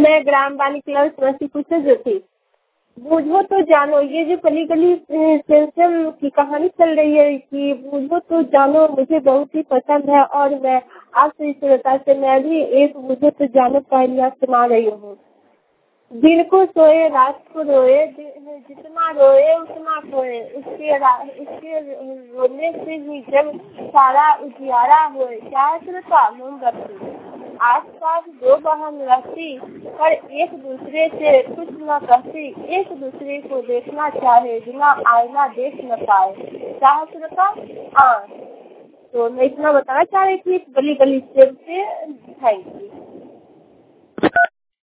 मैं ग्राम वाणी क्लब समस्तीपुर से जो थी। बूझो तो जानो, ये जो गली गली सेंसम की कहानी चल रही है कि बूझो तो जानो मुझे बहुत ही पसंद है और मैं आपसे श्रोता से मैं भी एक बूझो तो जानो पहेलियां सुना रही हूँ। दिन को सोए रात को रोए, जितना रोए उतना खोए, उसके रोने से ही जब सारा उजियारा होए। क्या श्रोता? मोमबत्ती। आस पास दो बहन रहती पर एक दूसरे से कुछ न कहती, एक दूसरे को देखना चाहे बिना आईना देख न पाए। क्या श्रोता? हाँ, तो मैं इतना बताना चाह रही थी गली गली से। Thank you.